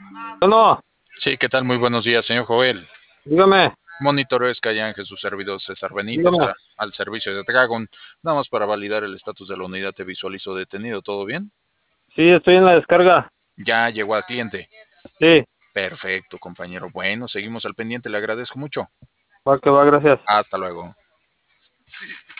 No, Sí, ¿qué tal? Muy buenos días, señor Joel. dígame, Monitoreo Skyángel, su servidor César Benítez, dígame. al servicio de Dragon. Nada más para validar el estatus de la unidad, te visualizo detenido, ¿todo bien? Sí, estoy en la descarga. Ya llegó al cliente. Sí, Perfecto, compañero. Bueno, seguimos al pendiente, le agradezco mucho. va que va, gracias. Hasta luego.